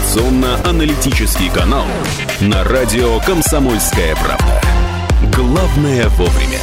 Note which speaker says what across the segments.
Speaker 1: Информационно-аналитический канал на радио «Комсомольская правда». Главное вовремя.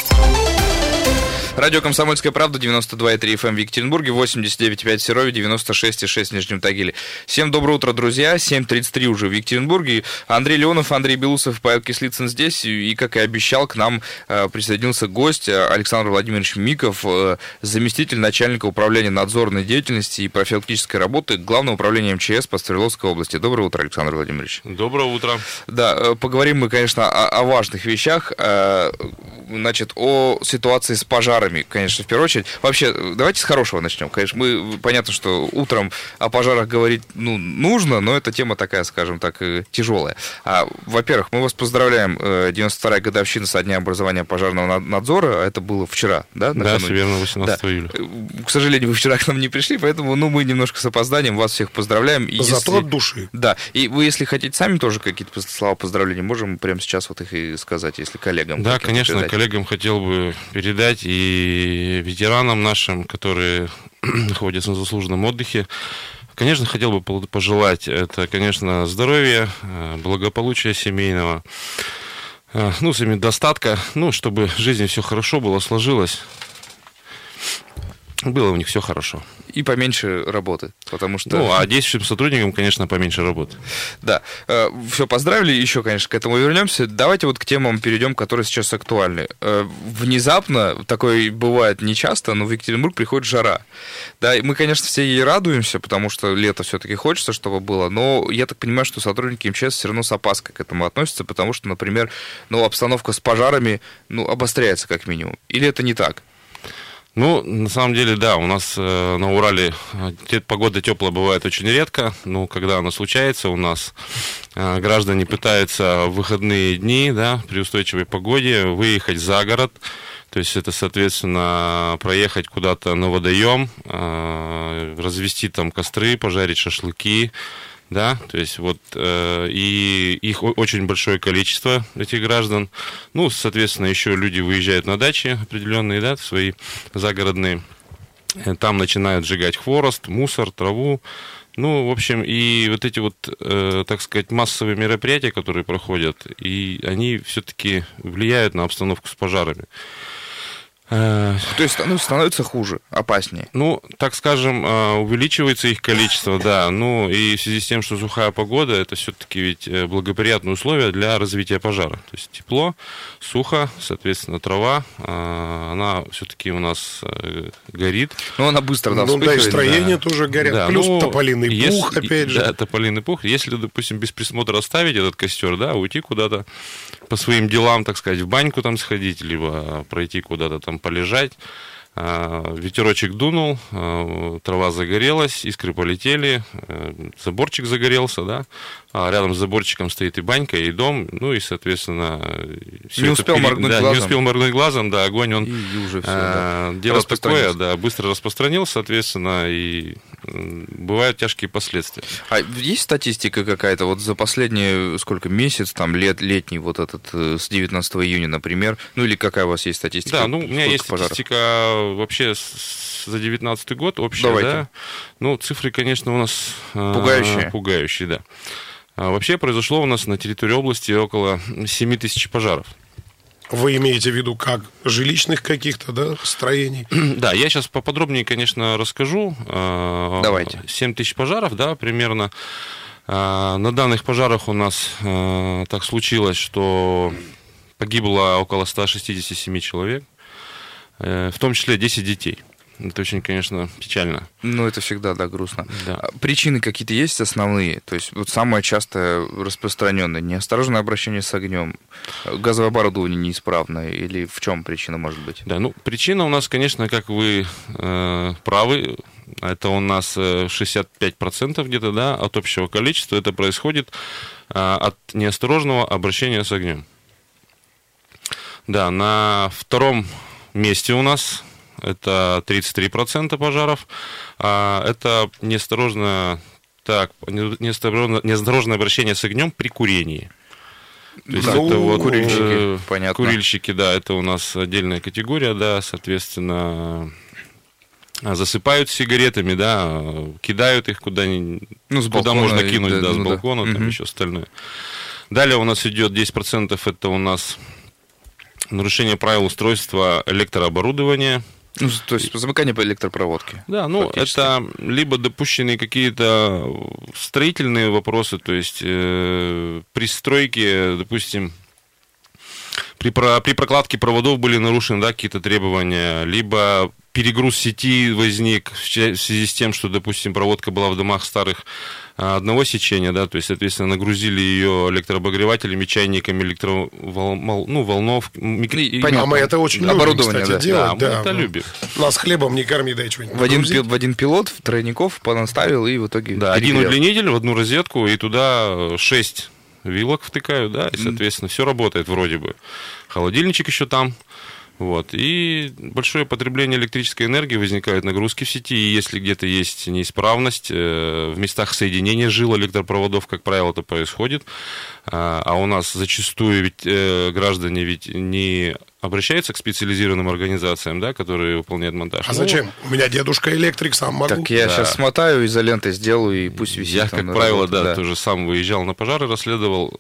Speaker 2: Радио «Комсомольская правда», 92,3 FM в Екатеринбурге, 89,5 в Серове, 96,6 в Нижнем Тагиле. Всем доброе утро, друзья. 7:33 уже в Екатеринбурге. Андрей Леонов, Андрей Белусов, Павел Кислицын здесь. И, как и обещал, к нам присоединился гость Александр Владимирович Миков, заместитель начальника управления надзорной деятельности и профилактической работы Главного управления МЧС по Свердловской области. Доброе утро, Александр Владимирович.
Speaker 3: Доброе утро.
Speaker 2: Да, поговорим мы, конечно, о важных вещах. Значит, о ситуации с пожарами, конечно, в первую очередь. Вообще, давайте с хорошего начнем. Конечно, понятно, что утром о пожарах говорить нужно, но эта тема такая, скажем так, тяжелая. Во-первых, мы вас поздравляем, 92-я годовщина со дня образования пожарного надзора. Это было вчера, да?
Speaker 3: Да, все верно, 18 июля.
Speaker 2: К сожалению, вы вчера к нам не пришли, поэтому мы немножко с опозданием вас всех поздравляем.
Speaker 4: Зато от души.
Speaker 2: Да, и вы, если хотите сами тоже какие-то слова поздравления, можем прямо сейчас вот их и сказать, если коллегам.
Speaker 3: Да, конечно, коллегам хотел бы передать и ветеранам нашим, которые находятся на заслуженном отдыхе. Конечно, хотел бы пожелать это, конечно, здоровья, благополучия семейного, достатка, чтобы в жизни все хорошо было, сложилось. Было у них все хорошо.
Speaker 2: И поменьше работы, потому что...
Speaker 3: а действующим сотрудникам, конечно, поменьше работы.
Speaker 2: Да. Все, поздравили, еще, конечно, к этому вернемся. Давайте вот к темам перейдем, которые сейчас актуальны. Внезапно, такое бывает нечасто, но в Екатеринбург приходит жара. Да, и мы, конечно, все ей радуемся, потому что лето все-таки хочется, чтобы было, но я так понимаю, что сотрудники МЧС все равно с опаской к этому относятся, потому что, например, обстановка с пожарами, обостряется как минимум. Или это не так?
Speaker 3: На самом деле, да, у нас на Урале погода теплая бывает очень редко, но когда она случается, у нас граждане пытаются в выходные дни, да, при устойчивой погоде выехать за город, то есть это, соответственно, проехать куда-то на водоем, развести там костры, пожарить шашлыки. Да, то есть и их очень большое количество, этих граждан. Соответственно, еще люди выезжают на дачи определенные, да, свои загородные. Там начинают сжигать хворост, мусор, траву. В общем, и вот эти так сказать, массовые мероприятия, которые проходят, и они все-таки влияют на обстановку с пожарами.
Speaker 2: То есть становится хуже, опаснее.
Speaker 3: Так скажем, увеличивается их количество, да. И в связи с тем, что сухая погода, это все-таки ведь благоприятные условия для развития пожара. То есть тепло, сухо, соответственно, трава, она все-таки у нас горит.
Speaker 2: Она быстро, вспыхивает.
Speaker 4: Да, и строения тоже горят. Да, плюс тополиный пух, опять же.
Speaker 3: Да, тополиный пух. Если, допустим, без присмотра оставить этот костер, да, уйти куда-то по своим делам, так сказать, в баньку там сходить, либо пройти куда-то там полежать. Ветерочек дунул, трава загорелась, искры полетели, заборчик загорелся, да, а рядом с заборчиком стоит и банька, и дом, и, соответственно...
Speaker 2: Не успел моргнуть глазом.
Speaker 3: Не успел моргнуть глазом, да, огонь, он...
Speaker 2: И уже все, да.
Speaker 3: Дело такое, да, быстро распространился, соответственно, и бывают тяжкие последствия.
Speaker 2: А есть статистика какая-то, за последние, месяц, летний, этот, с 19 июня, например, или какая у вас есть статистика?
Speaker 3: Да, у меня есть статистика вообще за 19 год общая. Давайте. Да. Цифры, конечно, у нас пугающие, да. Вообще произошло у нас на территории области около 7 тысяч пожаров.
Speaker 4: Вы имеете в виду как жилищных каких-то, да, строений?
Speaker 3: Да, я сейчас поподробнее, конечно, расскажу.
Speaker 2: Давайте.
Speaker 3: 7 тысяч пожаров, да, примерно. На данных пожарах у нас так случилось, что погибло около 167 человек, в том числе 10 детей. Это очень, конечно, печально.
Speaker 2: Это всегда, да, грустно.
Speaker 3: Да.
Speaker 2: Причины какие-то есть основные? То есть самое частое распространенное неосторожное обращение с огнем, газовое оборудование неисправное, или в чем причина может быть?
Speaker 3: Да, причина у нас, конечно, как вы правы, это у нас 65% где-то, да, от общего количества. Это происходит от неосторожного обращения с огнем. Да, на втором месте у нас это 33% пожаров. Это неосторожное обращение с огнем при курении. То есть это
Speaker 2: курильщики, понятно.
Speaker 3: Курильщики, да, это у нас отдельная категория, да, соответственно, засыпают сигаретами, да, кидают их куда можно кинуть, с балкона, там еще остальное. Далее у нас идет 10%, это у нас нарушение правил устройства электрооборудования.
Speaker 2: Ну, то есть замыкание по электропроводке.
Speaker 3: Да, это либо допущенные какие-то строительные вопросы, то есть при стройке, допустим, при прокладке проводов были нарушены, да, какие-то требования, либо перегруз сети возник в связи с тем, что, допустим, проводка была в домах старых одного сечения, да, то есть, соответственно, нагрузили ее электрообогревателями, чайниками, волнов.
Speaker 4: Понятно. А мы это очень любим, кстати, делать.
Speaker 3: Да, мы это любим.
Speaker 4: Нас хлебом не корми, дай что-нибудь.
Speaker 3: В
Speaker 2: один пилот тройников понаставил и в итоге...
Speaker 3: Да, один удлинитель в одну розетку, и туда 6 вилок втыкают, да, и, соответственно, все работает вроде бы. Холодильничек еще там. Вот. И большое потребление электрической энергии, возникают нагрузки в сети, и если где-то есть неисправность, в местах соединения жил электропроводов, как правило, это происходит, а у нас зачастую ведь граждане ведь не обращаются к специализированным организациям, да, которые выполняют монтаж.
Speaker 4: А зачем? У меня дедушка электрик, сам могу.
Speaker 2: Так я сейчас смотаю, изолентой сделаю, и пусть висит.
Speaker 3: Я, как правило, тоже сам выезжал на пожары, расследовал,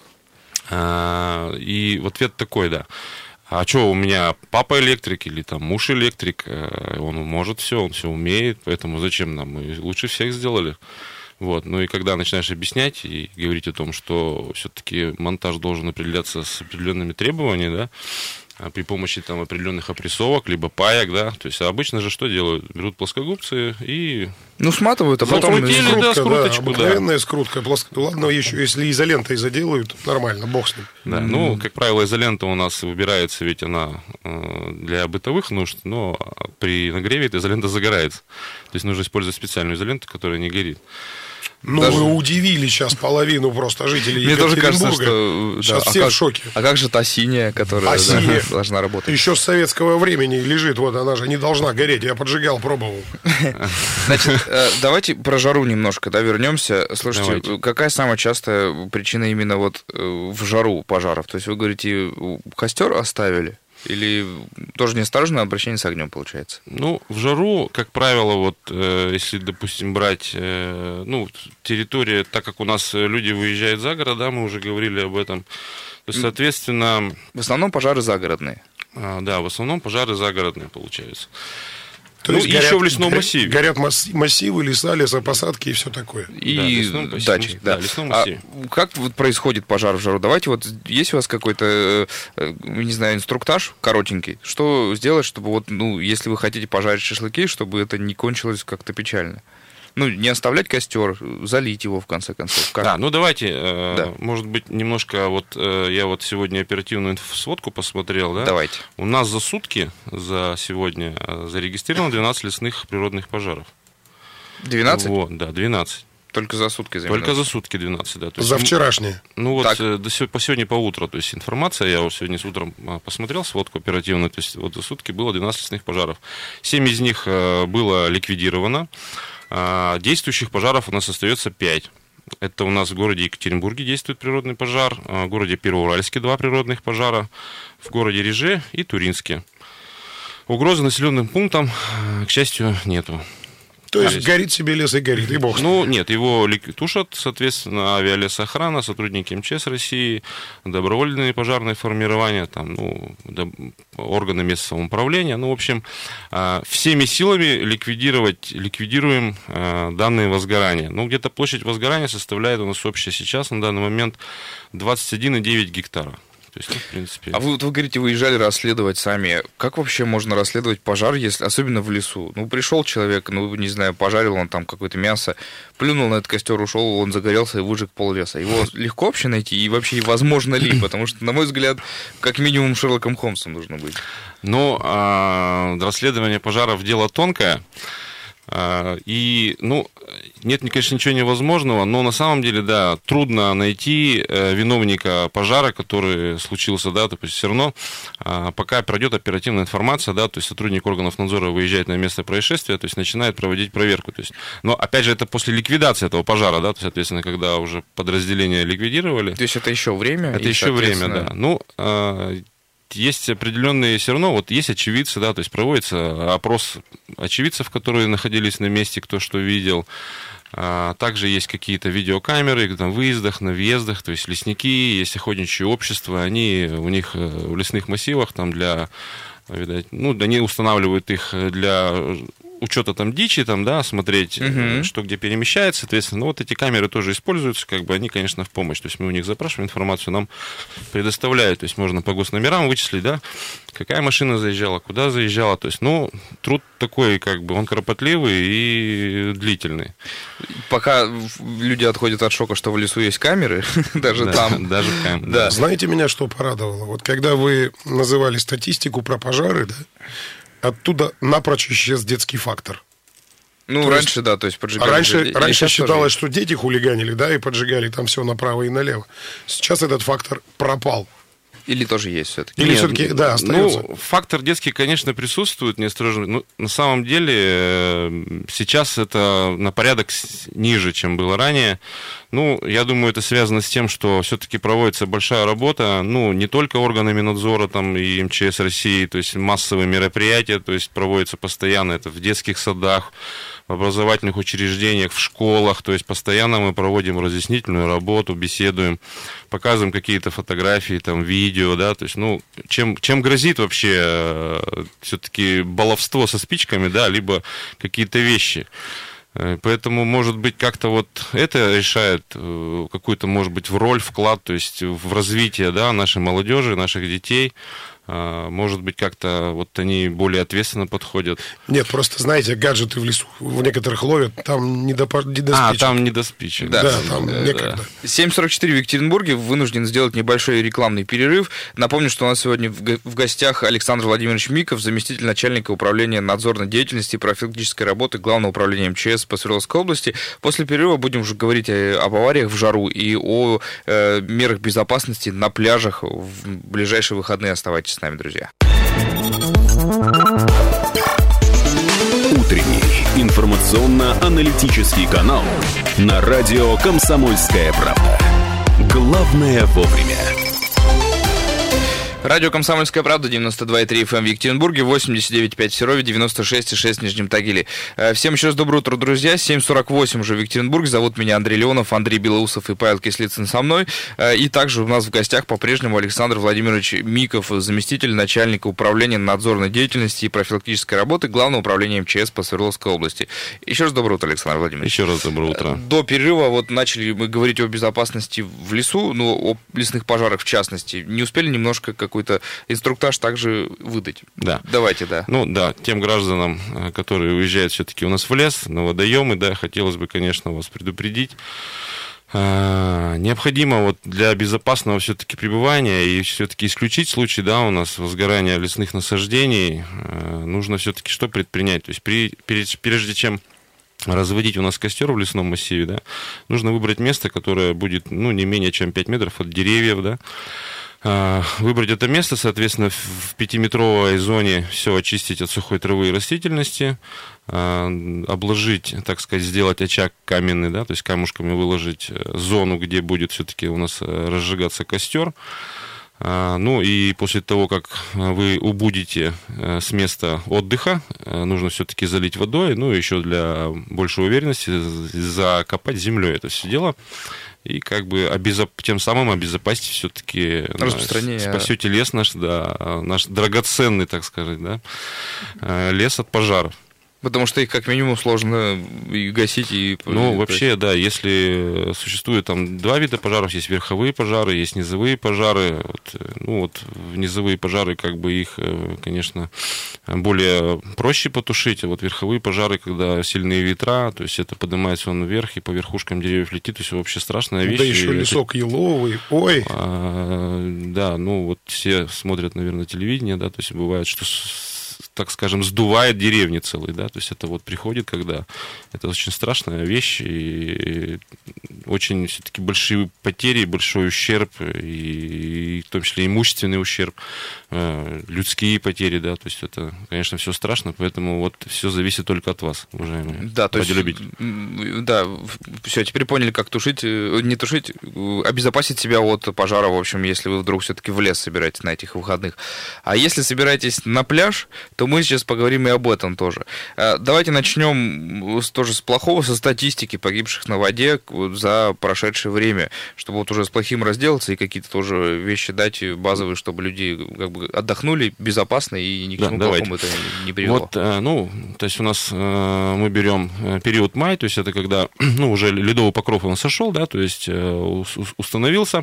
Speaker 3: и в ответ такой, да. А что, у меня папа электрик или там муж электрик, он может все, он все умеет, поэтому зачем нам? Мы лучше всех сделали. Вот. Ну и когда начинаешь объяснять и говорить о том, что все-таки монтаж должен определяться с определенными требованиями, да, при помощи там определенных опрессовок, либо паек, да, то есть обычно же что делают? Берут плоскогубцы и...
Speaker 2: сматывают, а потом...
Speaker 4: Скруточку, обыкновенная скрутка. Ладно, еще если изолентой заделают, нормально, бог с ним.
Speaker 3: Да, как правило, изолента у нас выбирается, ведь она для бытовых нужд, но при нагреве эта изолента загорается. То есть нужно использовать специальную изоленту, которая не горит.
Speaker 4: Вы удивили сейчас половину просто жителей
Speaker 2: Мне
Speaker 4: Екатеринбурга.
Speaker 2: Мне тоже кажется, что...
Speaker 4: Сейчас все в шоке.
Speaker 2: А как же та синяя, которая должна работать?
Speaker 4: Еще с советского времени лежит, вот она же не должна гореть. Я поджигал, пробовал.
Speaker 2: Значит, давайте про жару немножко, вернемся. Слушайте, какая самая частая причина именно вот в жару пожаров? То есть вы говорите, костер оставили? Или тоже неосторожное обращение с огнем получается?
Speaker 3: В жару, как правило, если, допустим, брать территория, так как у нас люди выезжают за город, да, мы уже говорили об этом, то, соответственно...
Speaker 2: В основном пожары загородные.
Speaker 3: Да, в основном пожары загородные получаются.
Speaker 4: То есть
Speaker 3: еще в лесном массиве.
Speaker 4: Горят массивы, леса, лесопосадки и все такое.
Speaker 2: И дачи. Да,
Speaker 3: лесном массиве.
Speaker 2: Как происходит пожар в жару? Давайте есть у вас какой-то, не знаю, инструктаж коротенький? Что сделать, чтобы если вы хотите пожарить шашлыки, чтобы это не кончилось как-то печально? Не оставлять костер, залить его, в конце концов. Как?
Speaker 3: Да, давайте, может быть, немножко, я сегодня оперативную сводку посмотрел, да?
Speaker 2: Давайте.
Speaker 3: У нас за сутки, за сегодня, зарегистрировано 12 лесных природных пожаров.
Speaker 2: 12?
Speaker 3: Да, 12.
Speaker 2: Только за сутки?
Speaker 3: Только за сутки 12, да. То есть,
Speaker 4: за вчерашнее?
Speaker 3: По сегодня по утру, то есть информация, я сегодня с утром посмотрел сводку оперативную, то есть за сутки было 12 лесных пожаров. 7 из них было ликвидировано. Действующих пожаров у нас остается 5. Это у нас в городе Екатеринбурге действует природный пожар, в городе Первоуральске 2 природных пожара, в городе Реже и Туринске. Угрозы населенным пунктам, к счастью, нету.
Speaker 4: То есть горит себе лес и горит, и бог.
Speaker 3: Нет, его тушат, соответственно, авиалесоохрана, сотрудники МЧС России, добровольные пожарные формирования, органы местного самоуправления. В общем, всеми силами ликвидируем данные возгорания. Где-то площадь возгорания составляет у нас общая сейчас на данный момент 21,9 гектара. То есть, в принципе...
Speaker 2: А вы говорите, выезжали расследовать сами. Как вообще можно расследовать пожар, если особенно в лесу? Пришел человек, не знаю, пожарил он там какое-то мясо, плюнул на этот костер, ушел, он загорелся и выжег пол-леса. Его легко вообще найти и вообще возможно ли? Потому что, на мой взгляд, как минимум Шерлоком Холмсом нужно быть.
Speaker 3: Расследование пожаров дело тонкое. И, нет, конечно, ничего невозможного, но на самом деле, да, трудно найти виновника пожара, который случился, да, то есть все равно, пока пройдет оперативная информация, да, то есть сотрудник органов надзора выезжает на место происшествия, то есть начинает проводить проверку, то есть, но, опять же, это после ликвидации этого пожара, да, то есть, соответственно, когда уже подразделения ликвидировали.
Speaker 2: То есть это еще время?
Speaker 3: Это еще время, да. есть определенные все равно, вот есть очевидцы, да, то есть проводится опрос очевидцев, которые находились на месте, кто что видел. Также есть какие-то видеокамеры на выездах, на въездах, то есть лесники, есть охотничьи общества, они у них в лесных массивах там видать, они устанавливают их для учета там дичи, там, да, смотреть, что где перемещается, соответственно. Вот эти камеры тоже используются, они, конечно, в помощь. То есть мы у них запрашиваем информацию, нам предоставляют. То есть можно по госномерам вычислить, да, какая машина заезжала, куда заезжала. То есть, труд такой, он кропотливый и длительный.
Speaker 2: Пока люди отходят от шока, что в лесу есть камеры, даже там.
Speaker 3: Даже в камеры.
Speaker 2: Да.
Speaker 4: Знаете, меня что порадовало? Вот когда вы называли статистику про пожары, да, оттуда напрочь исчез детский фактор.
Speaker 2: Раньше, да, то есть поджигали.
Speaker 4: Раньше считалось, что дети хулиганили, да, и поджигали там все направо и налево. Сейчас этот фактор пропал.
Speaker 2: Или тоже есть все-таки?
Speaker 4: Или все-таки, да, остается?
Speaker 3: Фактор детский, конечно, присутствует, неосторожно. Но на самом деле сейчас это на порядок ниже, чем было ранее. Я думаю, это связано с тем, что все-таки проводится большая работа, не только органами надзора там, и МЧС России, то есть массовые мероприятия, то есть проводятся постоянно, это в детских садах, в образовательных учреждениях, в школах, то есть постоянно мы проводим разъяснительную работу, беседуем, показываем какие-то фотографии, там, видео, да, то есть, чем грозит вообще все-таки баловство со спичками, да, либо какие-то вещи. Поэтому, может быть, как-то вот это решает какую-то, может быть, роль, вклад, то есть в развитие, да, нашей молодежи, наших детей. Может быть, как-то вот они более ответственно подходят.
Speaker 4: Нет, просто, знаете, гаджеты в лесу в некоторых ловят, там не до спичек.
Speaker 3: Там не до спичек.
Speaker 4: Да, там некогда.
Speaker 2: 7:44 в Екатеринбурге. Вынужден сделать небольшой рекламный перерыв. Напомню, что у нас сегодня в гостях Александр Владимирович Миков, заместитель начальника управления надзорной деятельности и профилактической работы Главного управления МЧС по Свердловской области. После перерыва будем уже говорить об авариях в жару и о мерах безопасности на пляжах в ближайшие выходные. Оставайтесь с нами, друзья.
Speaker 1: Утренний информационно-аналитический канал на радио «Комсомольская правда». Главное вовремя.
Speaker 2: Радио «Комсомольская правда», 92,3 FM в Екатеринбурге, 89,5 в Серове, 96,6 в Нижнем Тагиле. Всем еще раз доброе утро, друзья. 7:48 уже в Екатеринбурге. Зовут меня Андрей Леонов, Андрей Белоусов и Павел Кислицын со мной. И также у нас в гостях по-прежнему Александр Владимирович Миков, заместитель начальника управления надзорной деятельности и профилактической работы Главного управления МЧС по Свердловской области. Еще раз доброе утро, Александр Владимирович.
Speaker 3: Еще раз доброе утро.
Speaker 2: До перерыва вот начали мы говорить о безопасности в лесу, о лесных пожарах в частности. Не успели немножко какой-то инструктаж также выдать.
Speaker 3: Да.
Speaker 2: Давайте, да.
Speaker 3: Тем гражданам, которые уезжают все-таки у нас в лес, на водоемы, да, хотелось бы, конечно, вас предупредить. Необходимо вот для безопасного все-таки пребывания и все-таки исключить случаи, да, у нас возгорания лесных насаждений, нужно все-таки что предпринять? То есть прежде чем разводить у нас костер в лесном массиве, да, нужно выбрать место, которое будет, не менее чем 5 метров от деревьев, да, выбрать это место, соответственно, в 5-метровой зоне все очистить от сухой травы и растительности, обложить, так сказать, сделать очаг каменный, да, то есть камушками выложить зону, где будет все-таки у нас разжигаться костер. И после того, как вы убудете с места отдыха, нужно все-таки залить водой, еще для большей уверенности закопать землей это все дело. И тем самым обезопасить все-таки, спасете лес наш драгоценный, так сказать, да, лес от пожаров.
Speaker 2: Потому что их как минимум сложно и гасить.
Speaker 3: Вообще, да, если существует там два вида пожаров, есть верховые пожары, есть низовые пожары. Низовые пожары, их, конечно, более проще потушить, а вот верховые пожары, когда сильные ветра, то есть это поднимается он вверх и по верхушкам деревьев летит, то есть вообще страшная вещь.
Speaker 4: Да еще лесок еловый, ой!
Speaker 3: Все смотрят, наверное, телевидение, да, то есть бывает, что так скажем, сдувает деревни целые, да, то есть это вот приходит, когда это очень страшная вещь, и очень все-таки большие потери, большой ущерб, и в том числе имущественный ущерб, людские потери, да, то есть это, конечно, все страшно, поэтому вот все зависит только от вас, уважаемые радиолюбители.
Speaker 2: Да, все, теперь поняли, как обезопасить себя от пожара, в общем, если вы вдруг все-таки в лес собираетесь на этих выходных. А если собираетесь на пляж, то мы сейчас поговорим и об этом тоже. Давайте начнем тоже с плохого, со статистики погибших на воде за прошедшее время, чтобы вот уже с плохим разделаться и какие-то тоже вещи дать базовые, чтобы люди как бы отдохнули безопасно и ни к чему плохому это не привело.
Speaker 3: Вот, то есть у нас мы берем период май, то есть это когда уже ледовый покров он сошел, да, то есть установился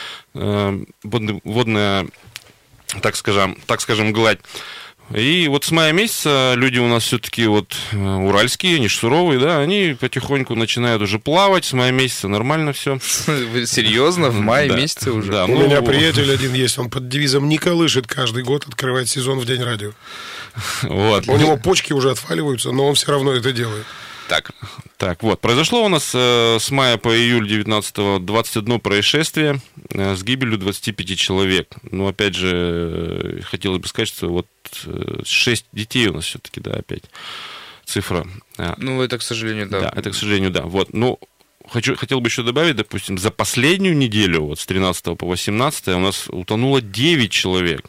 Speaker 3: водная, так скажем, гладь. И вот с мая месяца люди у нас все-таки вот уральские, они же суровые, да, они потихоньку начинают уже плавать, с мая месяца нормально все.
Speaker 2: Серьезно? В мае месяце уже?
Speaker 4: Да, у меня приятель один есть, он под девизом «Не колышет» каждый год открывает сезон в День радио. Вот. У него почки уже отваливаются, но он все равно это делает.
Speaker 3: Так, вот, произошло у нас с мая по июль 19-го 21 происшествие с гибелью 25 человек. Но, опять же, хотелось бы сказать, что вот 6 детей у нас все-таки, да, опять цифра.
Speaker 2: Ну, это, к сожалению, да.
Speaker 3: Да, это, к сожалению, да. Вот, ну, хотел бы еще добавить, допустим, за последнюю неделю, вот с 13 по 18 у нас утонуло 9 человек.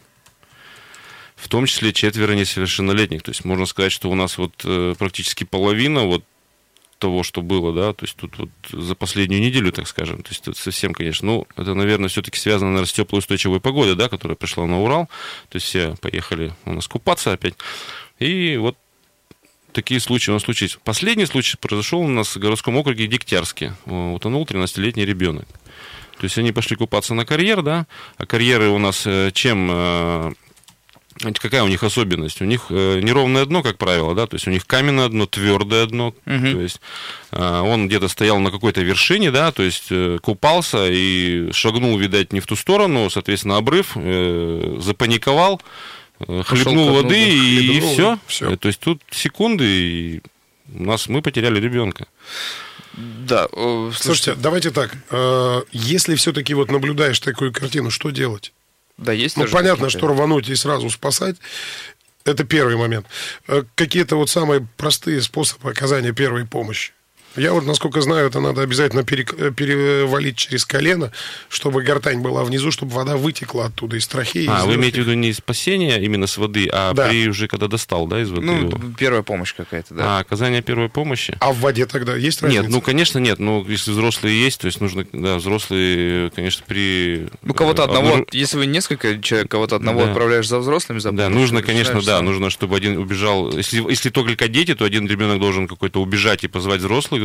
Speaker 3: В том числе 4 несовершеннолетних. То есть можно сказать, что у нас вот практически половина вот того, что было, да, то есть тут вот за последнюю неделю, так скажем, то есть тут совсем, конечно, ну, это, наверное, все-таки связано, наверное, с теплой устойчивой погодой, да, которая пришла на Урал, то есть все поехали у нас купаться опять, и вот такие случаи у нас случились. Последний случай произошел у нас в городском округе Дегтярске, утонул 13-летний ребенок. То есть они пошли купаться на карьер, да, а карьеры у нас чем... Какая у них особенность? У них неровное дно, как правило, да, то есть у них каменное дно, твердое дно, то есть он где-то стоял на какой-то вершине, да, то есть купался и шагнул, видать, не в ту сторону, соответственно, обрыв, запаниковал, хлебнул воды и все. То есть тут секунды, и мы потеряли ребенка.
Speaker 2: Да.
Speaker 4: Слушайте, давайте так, если все-таки вот наблюдаешь такую картину, что делать?
Speaker 2: Да, есть.
Speaker 4: Ну, понятно, что рвануть и сразу спасать, это первый момент. Какие-то вот самые простые способы оказания первой помощи. Я вот, насколько знаю, это надо обязательно перевалить через колено, чтобы гортань была внизу, чтобы вода вытекла оттуда из трахеи.
Speaker 3: Вы имеете в виду не спасение именно с воды, а да. При уже когда достал, да, из воды?
Speaker 2: Ну,
Speaker 3: его?
Speaker 2: Первая помощь какая-то, да.
Speaker 3: Оказание первой помощи.
Speaker 4: А в воде тогда есть разница?
Speaker 3: Нет, ну, конечно, нет. Ну, если взрослые есть, то есть нужно, да, взрослые, конечно, при...
Speaker 2: Ну, кого-то одного, если вы несколько человек, кого-то одного отправляешь за взрослыми, за помощью.
Speaker 3: Да, нужно, конечно, да, нужно, чтобы один убежал. Если только дети, то один ребенок должен какой-то убежать и позвать взрослых,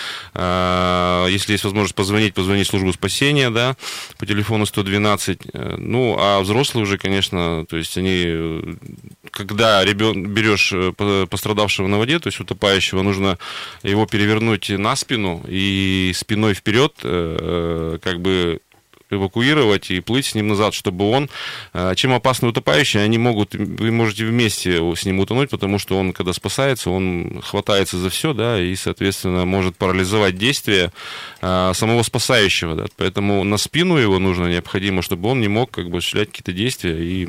Speaker 3: да. Если есть возможность позвонить в службу спасения, да, по телефону 112. Ну, а взрослые уже, конечно, то есть они, когда берешь пострадавшего на воде, то есть утопающего, нужно его перевернуть на спину и спиной вперед, как бы эвакуировать и плыть с ним назад, чтобы он... Чем опасны утопающие, вы можете вместе с ним утонуть, потому что он, когда спасается, он хватается за все, да, и, соответственно, может парализовать действие самого спасающего, да, поэтому на спину его необходимо, чтобы он не мог, как бы, осуществлять какие-то действия и...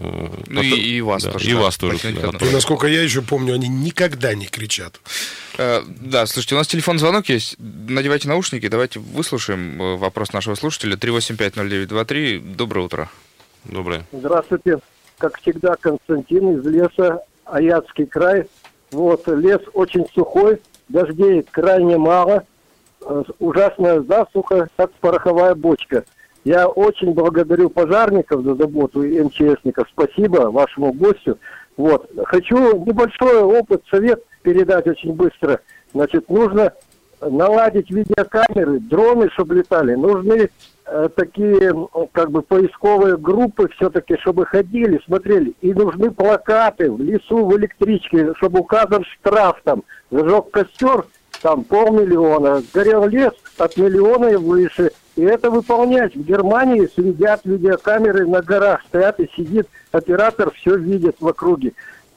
Speaker 2: и вас тоже.
Speaker 3: И вас тоже.
Speaker 4: И, насколько я еще помню, они никогда не кричат.
Speaker 2: Да, слушайте, у нас телефон звонок есть. Надевайте наушники, давайте выслушаем вопрос нашего слушателя. 3850923. Доброе утро.
Speaker 3: Доброе.
Speaker 5: Здравствуйте. Как всегда, Константин из леса, Аятский край. Вот, лес очень сухой, дождей крайне мало, ужасная засуха, как пороховая бочка. Я очень благодарю пожарников за заботу и МЧСников. Спасибо вашему гостю. Вот. Хочу небольшой опыт, совет передать очень быстро. Значит, нужно наладить видеокамеры, дроны, чтобы летали. Нужны такие, как бы, поисковые группы все-таки, чтобы ходили, смотрели. И нужны плакаты в лесу, в электричке, чтобы указан штраф там. Зажег костер, там 500 000, сгорел лес от 1 миллиона и выше. И это выполнять. В Германии следят видеокамеры на горах, стоят и сидит оператор, все видит в округе.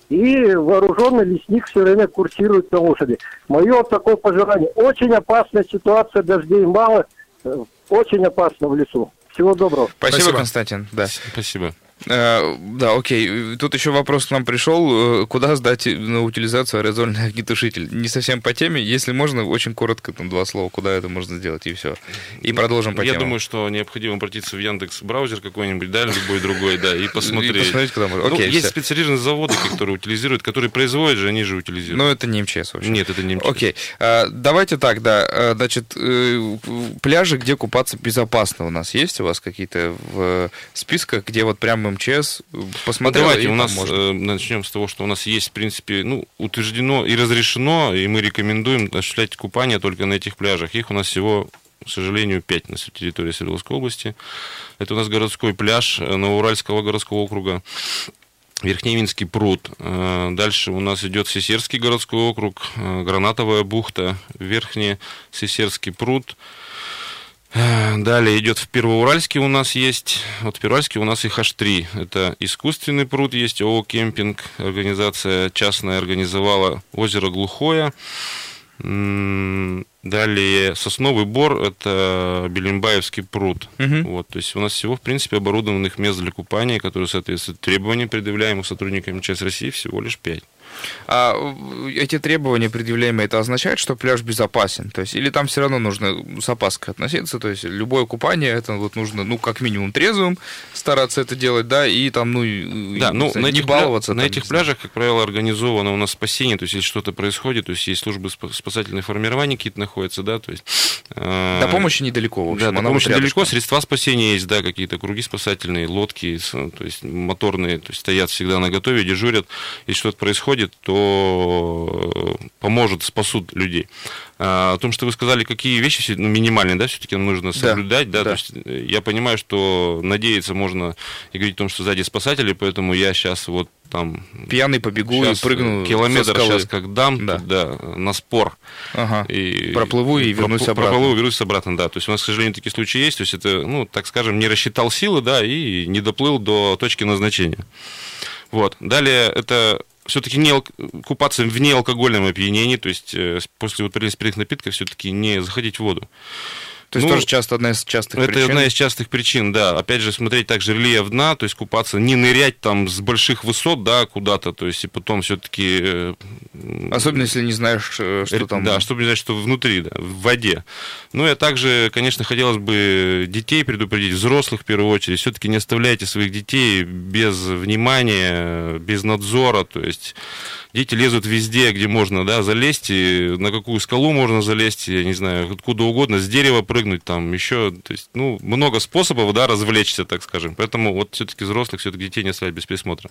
Speaker 5: и вооруженный лесник все время курсирует на лошади. Мое такое пожелание. Очень опасная ситуация, дождей мало, очень опасно в лесу. Всего доброго.
Speaker 2: Спасибо. Константин. Да.
Speaker 3: Спасибо.
Speaker 2: Да, окей. Тут еще вопрос к нам пришел. Куда сдать на утилизацию аэрозольный огнетушитель? Не совсем по теме. Если можно, очень коротко, там 2 слова, куда это можно сделать, и все. И продолжим по теме.
Speaker 3: Я думаю, что необходимо обратиться в Яндекс.Браузер какой-нибудь, да, любой другой, да, и посмотреть.
Speaker 2: И посмотреть, куда можно. Окей,
Speaker 3: есть специализированные заводы, которые утилизируют, которые производят же, они же утилизируют.
Speaker 2: Но это не МЧС вообще.
Speaker 3: Нет, это не МЧС.
Speaker 2: Окей. Давайте так, да. Значит, пляжи, где купаться безопасно у нас есть? У вас какие-то в списках, где вот прям МЧС посмотрел?
Speaker 3: Давайте, у нас начнем с того, что у нас есть, в принципе, утверждено и разрешено, и мы рекомендуем осуществлять купание только на этих пляжах. Их у нас всего, к сожалению, 5 на территории Свердловской области. Это у нас городской пляж Новоуральского городского округа, Верхневинский пруд. Дальше у нас идет Сесерский городской округ, Гранатовая бухта, Верхнесесерский пруд. Далее идет в Первоуральске у нас есть, вот в Первоуральске у нас их аж 3. Это искусственный пруд есть, ООО «Кемпинг», организация частная организовала, озеро Глухое. Далее Сосновый Бор, это Белимбаевский пруд. Вот, то есть у нас всего, в принципе, оборудованных мест для купания, которые соответствуют требованиям, предъявляемым сотрудникам МЧС России, всего лишь 5.
Speaker 2: А эти требования предъявляемые, это означает, что пляж безопасен? То есть, или там все равно нужно с опаской относиться? То есть, любое купание, это вот нужно, как минимум, трезвым стараться это делать, да, и там, не баловаться.
Speaker 3: На этих пляжах, как правило, организовано у нас спасение, то есть, если что-то происходит, то есть, есть службы спасательные формирования какие-то находятся, да, то есть...
Speaker 2: До помощи недалеко, в общем.
Speaker 3: Да, до помощи недалеко, средства спасения есть, да, какие-то круги спасательные, лодки, то есть, моторные, то есть, стоят всегда наготове, дежурят, если что-то происходит, то поможет, спасут людей. О том, что вы сказали, какие вещи минимальные, да, все-таки нужно соблюдать, да. То есть я понимаю, что надеяться можно и говорить о том, что сзади спасатели, поэтому я сейчас вот там...
Speaker 2: Пьяный побегу и прыгну
Speaker 3: километр сейчас как дам, да, на спор.
Speaker 2: И проплыву и вернусь обратно.
Speaker 3: Вернусь обратно, да. То есть у нас, к сожалению, такие случаи есть, то есть это, так скажем, не рассчитал силы, да, и не доплыл до точки назначения. Вот. Далее это... Все-таки купаться в неалкогольном опьянении, то есть после употребления спиртных напитков все-таки не заходить в воду.
Speaker 2: То есть тоже одна из частых причин?
Speaker 3: Это одна из частых причин, да. Опять же, смотреть также рельеф дна, то есть купаться, не нырять там с больших высот, да, куда-то, то есть и потом все-таки...
Speaker 2: Особенно, если не знаешь, что там...
Speaker 3: Да, чтобы не знать, что внутри, да, в воде. Ну, и также, конечно, хотелось бы детей предупредить, взрослых в первую очередь. Все-таки не оставляйте своих детей без внимания, без надзора, то есть... Дети лезут везде, где можно, да, залезть, и на какую скалу можно залезть, я не знаю, откуда угодно, с дерева прыгнуть, там, еще, то есть, много способов, да, развлечься, так скажем. Поэтому вот все-таки взрослых, все-таки детей не оставить без присмотра.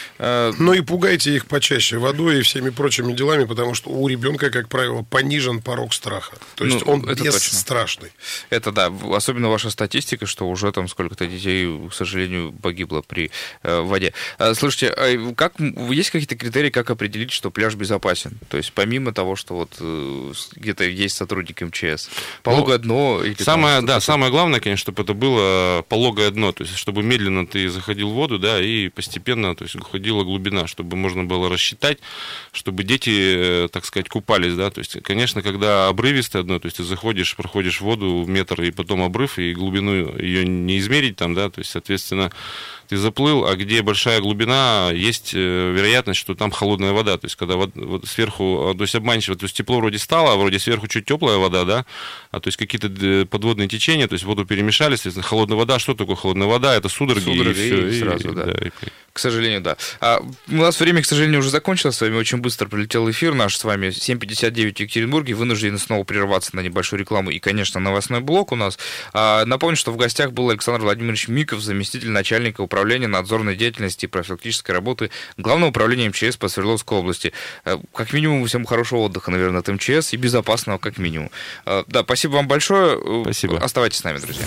Speaker 4: И пугайте их почаще водой и всеми прочими делами, потому что у ребенка, как правило, понижен порог страха. То есть он бесстрашный.
Speaker 2: Это да, особенно ваша статистика, что уже там сколько-то детей, к сожалению, погибло при воде. Слушайте, есть какие-то критерии, как определить, что пляж безопасен? То есть помимо того, что вот где-то есть сотрудник МЧС, пологое дно...
Speaker 3: Самое главное, конечно, чтобы это было пологое дно, то есть чтобы медленно ты заходил в воду, да, и постепенно, то есть уходила глубина, чтобы можно было рассчитать, чтобы дети, так сказать, купались, да, то есть, конечно, когда обрывистое дно, то есть ты заходишь, проходишь воду метр, и потом обрыв, и глубину ее не измерить там, да, то есть, соответственно, ты заплыл, а где большая глубина, есть вероятность, что там холодная вода. То есть, когда сверху, то есть обманчиво, то есть тепло вроде стало, а вроде сверху чуть теплая вода, да, то есть какие-то подводные течения, то есть воду перемешали, соответственно, холодная вода. Что такое холодная вода? Это судороги и все.
Speaker 2: И сразу, да. К сожалению, да. У нас время, к сожалению, уже закончилось. С вами очень быстро пролетел эфир наш с вами. 7:59 в Екатеринбурге. Вынуждены снова прерваться на небольшую рекламу и, конечно, новостной блок у нас. Напомню, что в гостях был Александр Владимирович Миков, заместитель начальника управления надзорной деятельности и профилактической работы Главного управления МЧС по Свердловской области. Как минимум, всем хорошего отдыха, наверное, от МЧС и безопасного, как минимум. Да, спасибо вам большое.
Speaker 3: Спасибо.
Speaker 2: Оставайтесь с нами, друзья.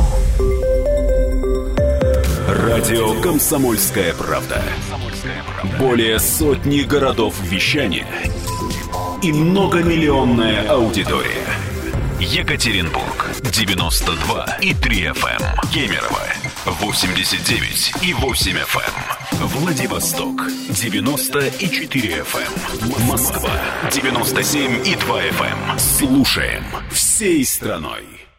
Speaker 1: Радио «Комсомольская правда». Более сотни городов вещания и многомиллионная аудитория. Екатеринбург 92,3 FM. Кемерово 89,8 FM. Владивосток 90,4 FM. Москва 97,2 FM. Слушаем всей страной.